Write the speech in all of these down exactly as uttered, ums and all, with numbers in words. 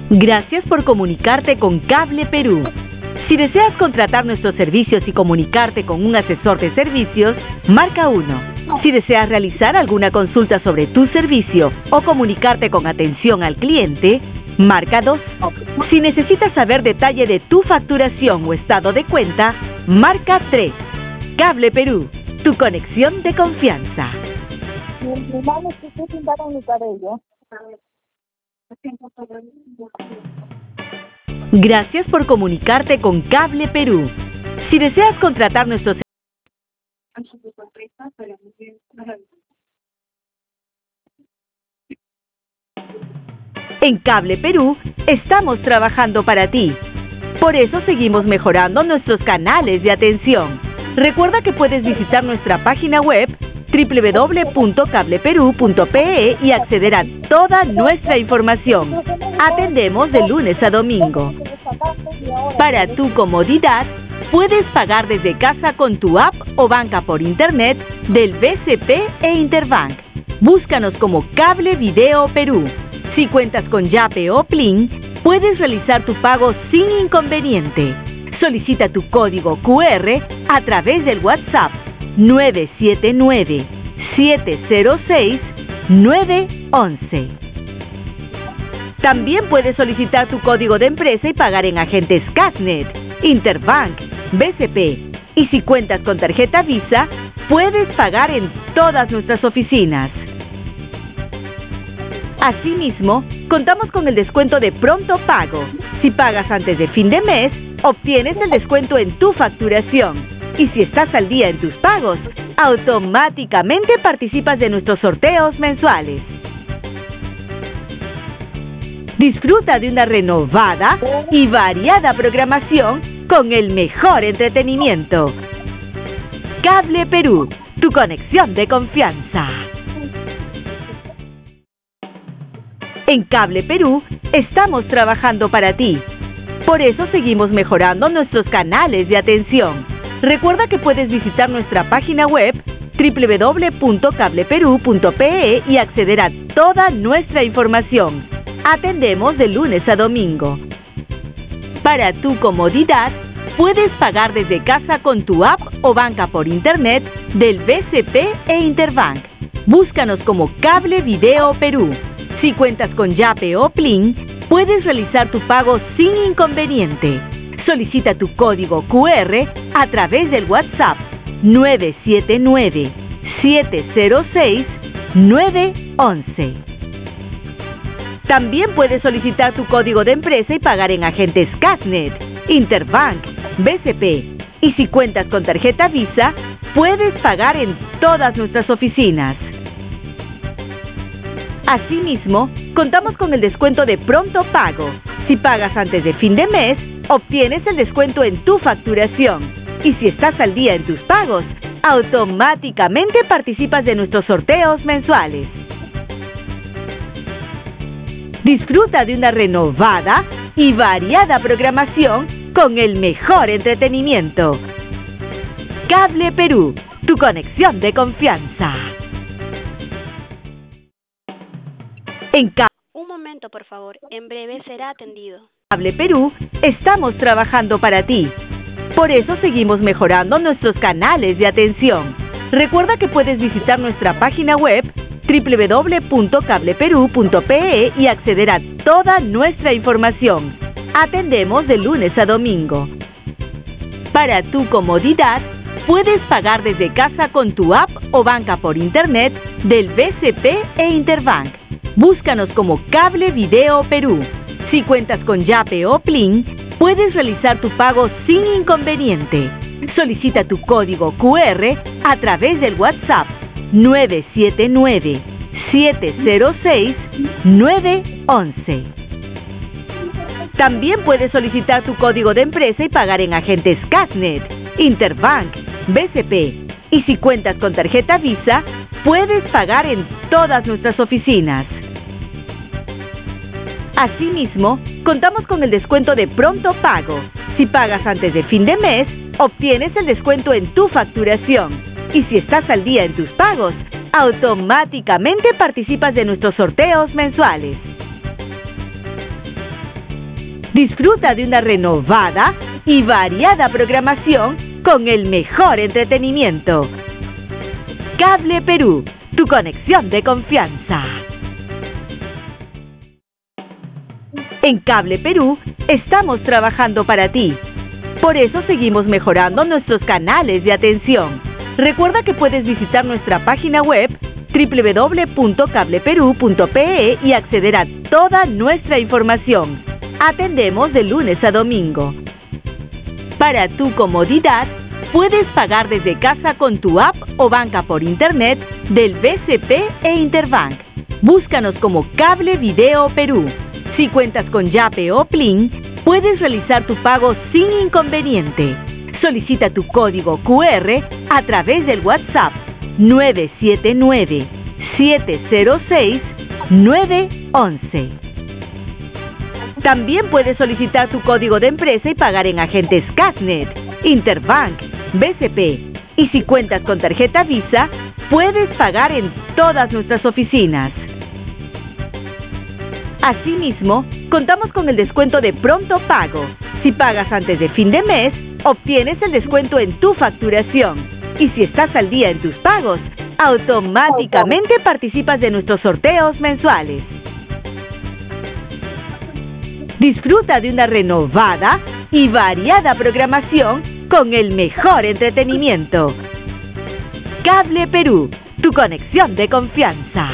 Gracias por comunicarte con Cable Perú. Si deseas contratar nuestros servicios y comunicarte con un asesor de servicios, marca uno. Si deseas realizar alguna consulta sobre tu servicio o comunicarte con atención al cliente, marca dos. Si necesitas saber detalle de tu facturación o estado de cuenta, marca tres. Cable Perú, tu conexión de confianza. Mi mano se está pintando mi cabello. Gracias por comunicarte con Cable Perú. Si deseas contratar nuestros En Cable Perú estamos trabajando para ti. Por eso seguimos mejorando nuestros canales de atención. Recuerda que puedes visitar nuestra página web doble u doble u doble u punto cable perú punto pe e y acceder a toda nuestra información. Atendemos de lunes a domingo. Para tu comodidad, puedes pagar desde casa con tu app o banca por internet del B C P e Interbank. Búscanos como Cable Video Perú. Si cuentas con Yape o Plin, puedes realizar tu pago sin inconveniente. Solicita tu código cu erre a través del WhatsApp nueve siete nueve, siete cero seis, nueve once. También puedes solicitar tu código de empresa y pagar en agentes Cashnet, Interbank, B C P. Y si cuentas con tarjeta Visa, puedes pagar en todas nuestras oficinas. Asimismo, contamos con el descuento de pronto pago. Si pagas antes de fin de mes, obtienes el descuento en tu facturación. Y si estás al día en tus pagos, automáticamente participas de nuestros sorteos mensuales. Disfruta de una renovada y variada programación con el mejor entretenimiento. Cable Perú, tu conexión de confianza. En Cable Perú estamos trabajando para ti. Por eso seguimos mejorando nuestros canales de atención. Recuerda que puedes visitar nuestra página web doble u doble u doble u punto cable perú punto pe e y acceder a toda nuestra información. Atendemos de lunes a domingo. Para tu comodidad, puedes pagar desde casa con tu app o banca por internet del B C P e Interbank. Búscanos como Cable Video Perú. Si cuentas con Yape o Plin, puedes realizar tu pago sin inconveniente. Solicita tu código cu erre a través del WhatsApp nueve siete nueve, siete cero seis, nueve once. También puedes solicitar tu código de empresa y pagar en agentes Cashnet, Interbank, B C P. Y si cuentas con tarjeta Visa, puedes pagar en todas nuestras oficinas. Asimismo, contamos con el descuento de pronto pago. Si pagas antes de fin de mes, obtienes el descuento en tu facturación. Y si estás al día en tus pagos, automáticamente participas de nuestros sorteos mensuales. Disfruta de una renovada y variada programación con el mejor entretenimiento. Cable Perú, tu conexión de confianza. En Cable Un momento, por favor. En breve será atendido. Cable Perú estamos trabajando para ti. Por eso seguimos mejorando nuestros canales de atención. Recuerda que puedes visitar nuestra página web doble u doble u doble u punto cable perú punto pe e y acceder a toda nuestra información. Atendemos de lunes a domingo. Para tu comodidad, puedes pagar desde casa con tu app o banca por internet del B C P e Interbank. Búscanos como Cable Video Perú. Si cuentas con Yape o Plin, puedes realizar tu pago sin inconveniente. Solicita tu código cu erre a través del WhatsApp nueve siete nueve, siete cero seis, nueve once. También puedes solicitar tu código de empresa y pagar en agentes Cashnet, Interbank, B C P. Y si cuentas con tarjeta Visa, puedes pagar en todas nuestras oficinas. Asimismo, contamos con el descuento de pronto pago. Si pagas antes de fin de mes, obtienes el descuento en tu facturación. Y si estás al día en tus pagos, automáticamente participas de nuestros sorteos mensuales. Disfruta de una renovada y variada programación con el mejor entretenimiento. Cable Perú, tu conexión de confianza. En Cable Perú estamos trabajando para ti. Por eso seguimos mejorando nuestros canales de atención. Recuerda que puedes visitar nuestra página web doble u doble u doble u punto cable perú punto pe e y acceder a toda nuestra información. Atendemos de lunes a domingo. Para tu comodidad, puedes pagar desde casa con tu app o banca por internet del B C P e Interbank. Búscanos como Cable Video Perú. Si cuentas con Yape o Plin, puedes realizar tu pago sin inconveniente. Solicita tu código cu erre a través del WhatsApp nueve siete nueve, siete cero seis, nueve once. También puedes solicitar tu código de empresa y pagar en agentes Casnet, Interbank, B C P. Y si cuentas con tarjeta Visa, puedes pagar en todas nuestras oficinas. Asimismo, contamos con el descuento de pronto pago. Si pagas antes de fin de mes, obtienes el descuento en tu facturación. Y si estás al día en tus pagos, automáticamente participas de nuestros sorteos mensuales. Disfruta de una renovada y variada programación con el mejor entretenimiento. Cable Perú, tu conexión de confianza.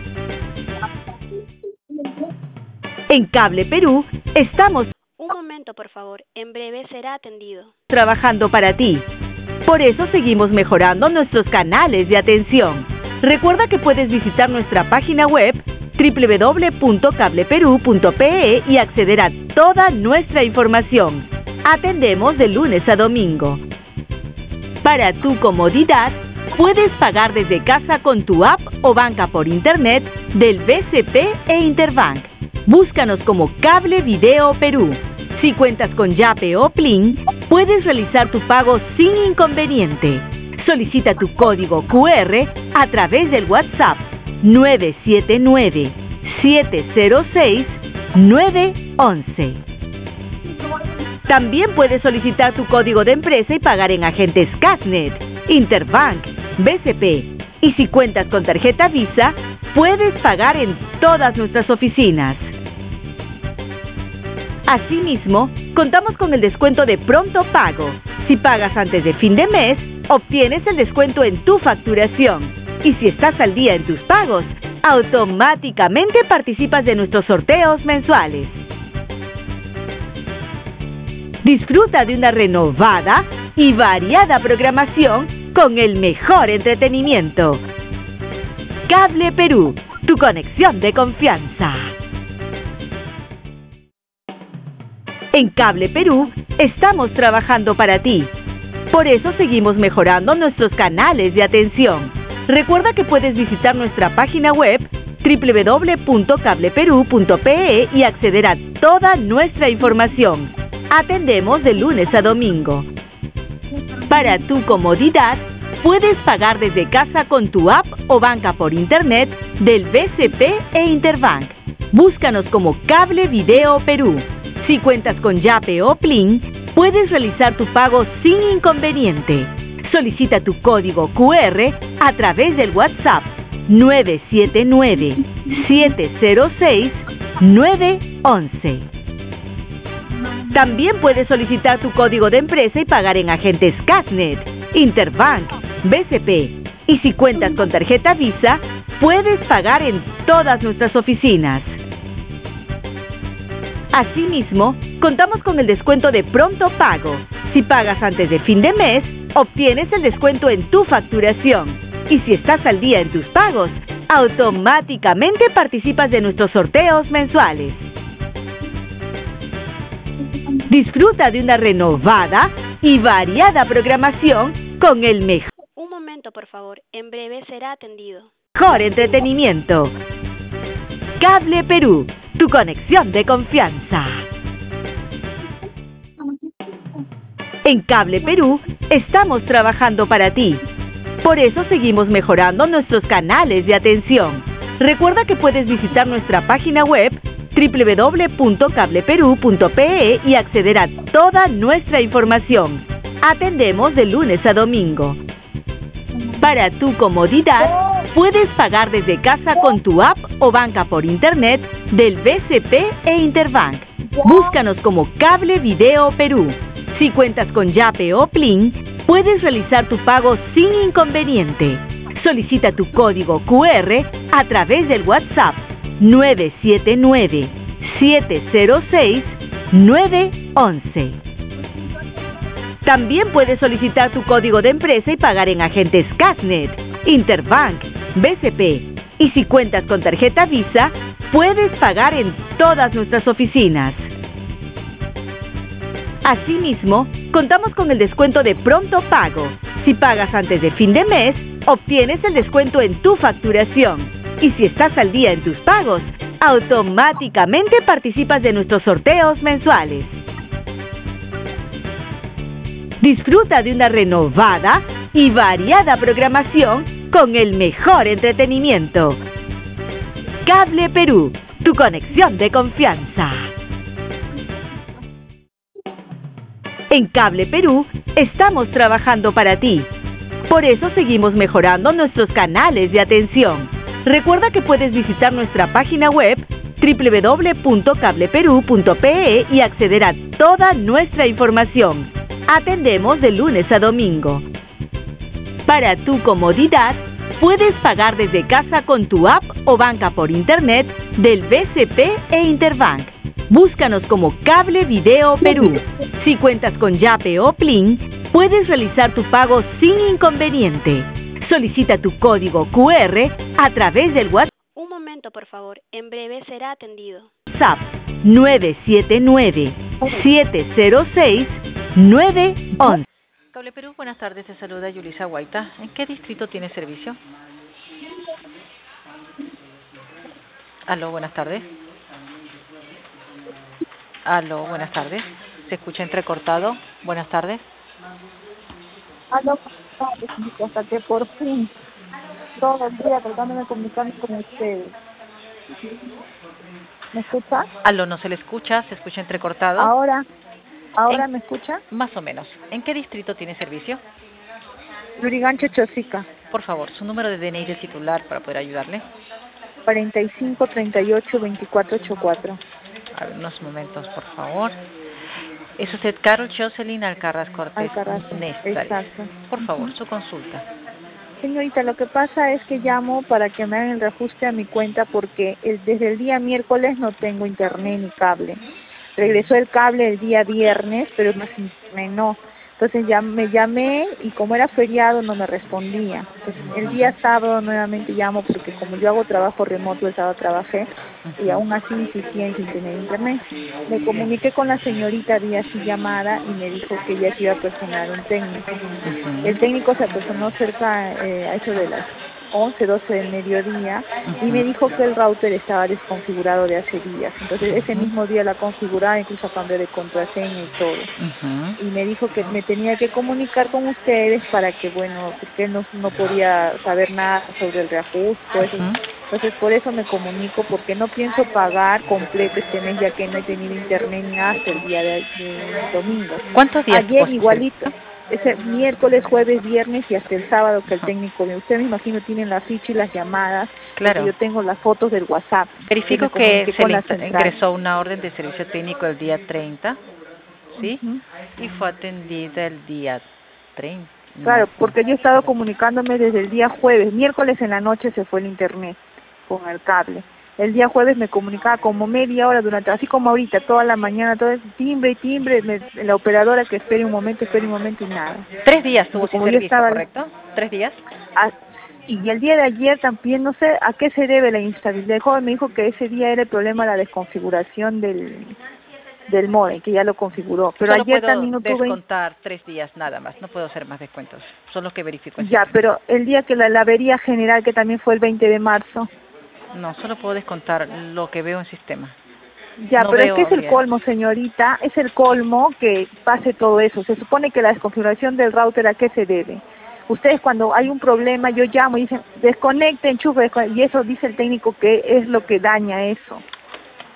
En Cable Perú estamos Un momento, por favor. En breve será atendido. trabajando para ti. Por eso seguimos mejorando nuestros canales de atención. Recuerda que puedes visitar nuestra página web doble u doble u doble u punto cable perú punto pe e y acceder a toda nuestra información. Atendemos de lunes a domingo. Para tu comodidad, puedes pagar desde casa con tu app o banca por internet del B C P e Interbank. Búscanos como Cable Video Perú. Si cuentas con Yape o Plin, puedes realizar tu pago sin inconveniente. Solicita tu código cu erre a través del WhatsApp nueve siete nueve, siete cero seis, nueve once. También puedes solicitar tu código de empresa y pagar en agentes Casnet, Interbank, B C P. Y si cuentas con tarjeta Visa, puedes pagar en todas nuestras oficinas. Asimismo, contamos con el descuento de pronto pago. Si pagas antes de fin de mes, obtienes el descuento en tu facturación. Y si estás al día en tus pagos, automáticamente participas de nuestros sorteos mensuales. Disfruta de una renovada y variada programación con el mejor entretenimiento. Cable Perú, tu conexión de confianza. En Cable Perú estamos trabajando para ti. Por eso seguimos mejorando nuestros canales de atención. Recuerda que puedes visitar nuestra página web doble u doble u doble u punto cable perú punto pe e y acceder a toda nuestra información. Atendemos de lunes a domingo. Para tu comodidad, puedes pagar desde casa con tu app o banca por internet del B C P e Interbank. Búscanos como Cable Video Perú. Si cuentas con Yape o Plin, puedes realizar tu pago sin inconveniente. Solicita tu código cu erre a través del WhatsApp nueve siete nueve, siete cero seis, nueve once. También puedes solicitar tu código de empresa y pagar en agentes Casnet, Interbank, B C P. Y si cuentas con tarjeta Visa, puedes pagar en todas nuestras oficinas. Asimismo, contamos con el descuento de pronto pago. Si pagas antes de fin de mes, obtienes el descuento en tu facturación. Y si estás al día en tus pagos, automáticamente participas de nuestros sorteos mensuales. Disfruta de una renovada y variada programación con el mejor Un momento, por favor. En breve será atendido. entretenimiento. Cable Perú, tu conexión de confianza. En Cable Perú estamos trabajando para ti. Por eso seguimos mejorando nuestros canales de atención. Recuerda que puedes visitar nuestra página web w w w punto cable perú punto p e y acceder a toda nuestra información. Atendemos de lunes a domingo. Para tu comodidad, puedes pagar desde casa con tu app o banca por internet del B C P e Interbank. Búscanos como Cable Video Perú. Si cuentas con Yape o Plin, puedes realizar tu pago sin inconveniente. Solicita tu código Q R a través del WhatsApp nueve siete nueve, siete cero seis, nueve once. También puedes solicitar tu código de empresa y pagar en agentes Casnet, Interbank, B C P. Y si cuentas con tarjeta Visa, puedes pagar en todas nuestras oficinas. Asimismo, contamos con el descuento de pronto pago. Si pagas antes de fin de mes, obtienes el descuento en tu facturación. Y si estás al día en tus pagos, automáticamente participas de nuestros sorteos mensuales. Disfruta de una renovada y variada programación con el mejor entretenimiento. Cable Perú, tu conexión de confianza. En Cable Perú estamos trabajando para ti. Por eso seguimos mejorando nuestros canales de atención. Recuerda que puedes visitar nuestra página web w w w punto cable perú punto p e y acceder a toda nuestra información. Atendemos de lunes a domingo. Para tu comodidad, puedes pagar desde casa con tu app o banca por internet del B C P e Interbank. Búscanos como Cable Video Perú. Si cuentas con Yape o Plin, puedes realizar tu pago sin inconveniente. Solicita tu código Q R a través del WhatsApp. Un momento, por favor. En breve será atendido. WhatsApp nueve siete nueve, siete cero seis, nueve once. Cable Perú, buenas tardes. Se saluda Yulisa Guaita. ¿En qué distrito tiene servicio? Aló, buenas tardes. Aló, buenas tardes. Se escucha entrecortado. Buenas tardes. Aló, hasta que por fin, todo el día tratando de comunicarme con ustedes. ¿Me escucha? Aló, no se le escucha, se escucha entrecortado. Ahora, ahora ¿En? ¿Me escucha? Más o menos. ¿En qué distrito tiene servicio? Lurigancho, Chosica. Por favor, su número de D N I del titular para poder ayudarle. cuarenta y cinco, treinta y ocho, veinticuatro ochenta y cuatro. A ver, unos momentos, por favor. Es usted Carol Jocelyn Alcaraz Cortés Alcaraz, Néstor. exacto. Por favor, su consulta. Señorita, lo que pasa es que llamo para que me hagan el reajuste a mi cuenta porque el, desde el día miércoles no tengo internet ni cable. Regresó el cable el día viernes, pero más internet no. Entonces ya me llamé y como era feriado no me respondía. Entonces, el día sábado nuevamente llamo porque como yo hago trabajo remoto, el sábado trabajé y aún así insistía sin tener internet. Me comuniqué con la señorita vía su llamada y me dijo que ella se iba a personar un técnico. El técnico se personó cerca eh, a eso de las once, doce del mediodía y me dijo que el router estaba desconfigurado de hace días. Entonces ese mismo día la configuraba, incluso cambió de contraseña y todo. Uh-huh. Y me dijo que me tenía que comunicar con ustedes para que, bueno, porque él no, no podía saber nada sobre el reajuste. Uh-huh. Entonces por eso me comunico, porque no pienso pagar completo este mes ya que no he tenido internet ni nada hasta el día de, de domingo. ¿Cuántos días? Ayer igualito. Ese miércoles, jueves, viernes y hasta el sábado que el técnico me... Usted me imagino tienen la ficha y las llamadas. Claro. Yo tengo las fotos del WhatsApp. Verifico que, que se le ingresó una orden de servicio técnico el día treinta, ¿sí? Uh-huh. Y fue atendida el día treinta. Claro, porque yo he estado comunicándome desde el día jueves. Miércoles en la noche se fue el internet con el cable. El día jueves me comunicaba como media hora durante, así como ahorita, toda la mañana, todo el timbre y timbre, me, la operadora que espere un momento, espere un momento y nada. Tres días tuvo sin servicio, estaba, ¿correcto? ¿Tres días? A, y el día de ayer también, no sé a qué se debe la instabilidad. El joven me dijo que ese día era el problema de la desconfiguración del, del módem, que ya lo configuró. Pero solo ayer puedo también no tuve... descontar tres días nada más, no puedo hacer más descuentos, son los que verifico. Ya, pero el día que la, la avería general, que también fue el veinte de marzo... No, solo puedo descontar lo que veo en sistema. Ya, no pero es que es el bien. colmo, señorita, es el colmo que pase todo eso. Se supone que la desconfiguración del router, ¿a qué se debe? Ustedes cuando hay un problema, yo llamo y dicen, desconecte, enchufe, desconecte, y eso dice el técnico que es lo que daña eso.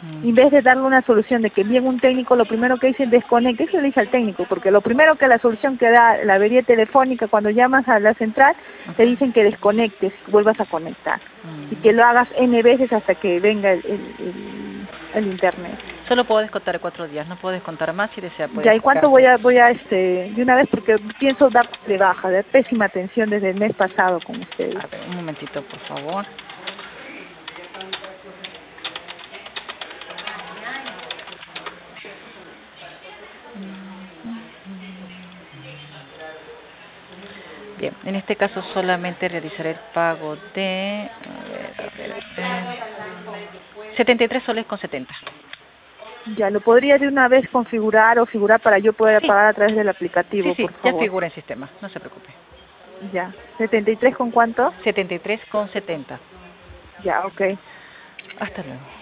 Mm. En vez de darle una solución de que viene un técnico, lo primero que dice es desconecte, eso le dice al técnico, porque lo primero que la solución que da la avería telefónica cuando llamas a la central, uh-huh. te dicen que desconectes, que vuelvas a conectar, mm. y que lo hagas N veces hasta que venga el, el, el, el internet. Solo puedo descontar cuatro días, no puedo descontar más si desea. Ya, ¿y cuánto voy a, voy a, este, de una vez, porque pienso dar de baja, de pésima atención desde el mes pasado con ustedes? A ver, un momentito, por favor. Bien, en este caso solamente realizaré el pago de a ver, a ver, a ver, setenta y tres soles con setenta. Ya, ¿lo podría de una vez configurar o figurar para yo poder sí. pagar a través del aplicativo, sí, sí, por favor? Ya figura en sistema, no se preocupe. Ya, ¿setenta y tres con cuánto? setenta y tres con setenta. Ya, ok. Hasta luego.